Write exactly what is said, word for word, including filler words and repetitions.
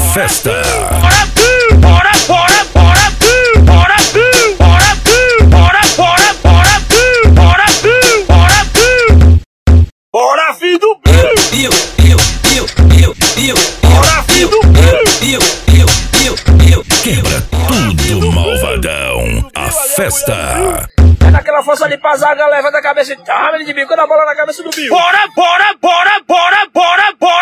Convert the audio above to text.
festa. Bora, bora, bora, bora, bora, bora, bora, bora, bora, bora, bora, bora, filho do eu, eu, eu, eu, eu, bora, filho do eu, eu, eu, eu, Quebra tudo, malvadão. A festa. É naquela força ali pra zaga, leva da cabeça e tá, de bico na bola na cabeça do Bill. Bora, bora, bora, bora, bora, bora.